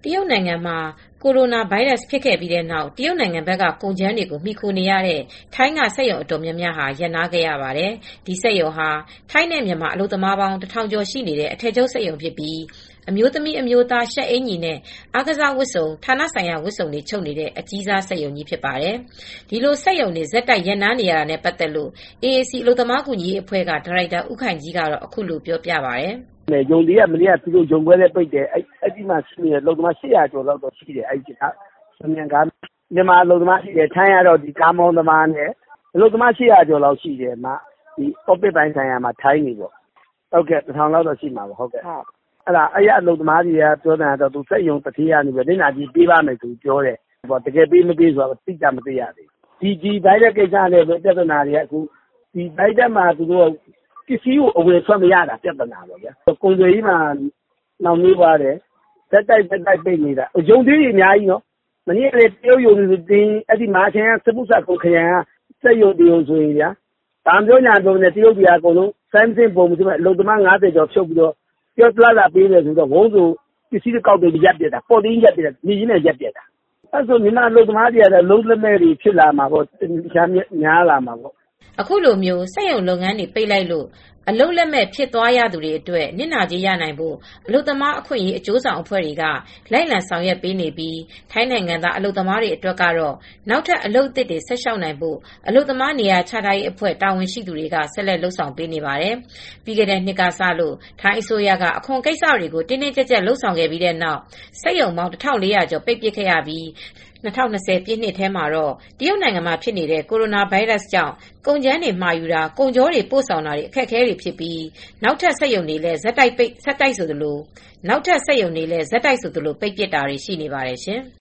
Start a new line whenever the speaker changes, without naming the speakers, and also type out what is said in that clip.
တရုတ်နိုင်ငံမှာကိုရိုနာဗိုင်းရပ်စ်ဖြစ်ခဲ့ပြီးတဲ့နောက်တရုတ်နိုင်ငံဘက်ကကုန်ကြမ်းတွေကိုမှီခိုနေရတဲ့ထိုင်းကစက်ရုံအတော်များများဟာရပ်နားခဲ့ရပါတယ်။ဒီစက်ရုံဟာထိုင်းနဲ့မြန်မာအလုပ်သမားပေါင်း1000ကျော်ရှိနေတဲ့အထည်ချုပ်စက်ရုံဖြစ်ပြီးအမျိုးသမီးအမျိုးသားရှပ်အင်ကြီးနဲ့အားကစားဝတ်စုံဌာနဆိုင်ရာဝတ်စုံတွေချုပ်နေတဲ့အကြီးစားစက်ရုံကြီးဖြစ်ပါတယ်။ဒီလိုစက်ရုံတွေဇက်တိုက်ရပ်နားနေရတာနဲ့ပတ်သက်လို့ AAC အလုပ်သမားကူညီရေးအဖွဲ့ကဒါရိုက်တာဦးခိုင်ကြီးကတော့အခုလိုပြောပြပါတယ်။
"ရုံတွေကမနေ့ကသူတို့ရုံခွဲလည်းပိတ်တယ်။အဲဒီမှာရှိနေတဲ့အလုပ်သမား800ကျော်လောက်တော့ရှိတယ်။မြန်မာအလုပ်သမားရှိတယ်။ထိုင်းကတော့ကားမောင်းသမားနဲ့အလုပ်သမား800ကျော်လောက်ရှိတယ်။အော့ဖစ်ပိုင်းဆိုင်ရာမှာထိုင်းတွေပေါ့။ဟုတ်ကဲ့1000လောက်တော့ရှိမှာပေါ့။အဲဒီအလုပ်သမားတွေကပြောတာကတော့စက်ရုံသူဌေးကနေနစ်နာကြေးပေးပါမယ်လို့ပြောတယ်။တကယ်ပေးမပေးဆိုတာတော့အတိအကျမသိရသေးဘူး။ဒီဗိုင်းရပ်စ်ကိစ္စနဲ့ပြဿနာတွေကအခုဒီဗိုင်းရပ်စ်မှာသူတို့ပစ္စည်းကိုအဝင်ထွက်မရတာပြဿနာပေါ့ဗျာ။ကုန်သွယ်ရေးမှာနှောင့်နှေးသွားတယ်။ဆက်တိုက်ပိတ်နေတာ။ရုံသေးတွေအများကြီးနော်။မနေ့ကလည်းတရုတ်ရုံတွေအဲဒီမာချင်ကစပုစကုခရိုင်ကစက်ရုံတရုံဆိုရင်ဗျာဘာပြောညာပြောနေတရုတ်ပြည်အကုန်လုံးစိုင်းမစင်ပုံမှုအလုပ်သမား90ကျော်ဖြုတ်ပြီးတော့ပြောတလာပေးတယ်ဆိုတော့ဝုန်းဆိုပစ္စည်းတွေကောက်ပြီးရပ်ပြတာပေါ်တင်းရပ်ပြတာနေချင်းနဲ့ရပ်ပြတာအဲဆိုမြန်မာအလုပ်သမားတွေကတော့လုံးလက်မဲ့တွေဖြစ်လာမှာပေါ့ရှားများလာမှာပေါ့
အခုလိုမျိုးစက်ရုံလုပ်ငန်းတွေပိတ်လိုက်လို့အလုပ်လက်မဲ့ဖြစ်သွားရသူတွေအတွက်နစ်နာကြေးရနိုင်ဖို့အလုပ်သမားအခွင့်အရေးအကျိုးဆောင်အဖွဲ့တွေကလိုက်လံဆောင်ရွက်ပေးနေပြီးထိုင်းနိုင်ငံသားအလုပ်သမားတွေအတွက်ကတော့နောက်ထပ်အလုပ်အသစ်တွေဆက်လျှောက်နိုင်ဖို့အလုပ်သမားနေရာချထားရေးအဖွဲ့တာဝန်ရှိသူတွေကဆက်လက်လုပ်ဆောင်ပေးနေပါတယ်။ပြီးခဲ့တဲ့နှစ်ကစလို့ထိုင်းအစိုးရကအခွန်ကိစ္စတွေကိုတင်းတင်းကြပ်ကြပ်လုပ်ဆောင်ခဲ့ပြီးတဲ့နောက်စက်ရုံပေါင်း1400ကျော်ပိတ်ပစ်ခဲ့ရပြီး2020 ပြည့်နှစ်ထဲမှာတော့တရုတ်နိုင်ငံမှာဖြစ်နေတဲ့ကိုရိုနာဗိုင်းရပ်စ်ကြောင့်ကုန်ကြမ်းတွေမှာယူတာကုန်ကြောတွေပို့ဆောင်တာတွေအခက်အခဲတွေဖြစ်ပြီးနောက်ထပ်စက်ရုံတွေလည်းဇက်တိုက်ဆိုသလိုပိတ်ပစ်တာတွေရှိနေပါတယ်ရှင်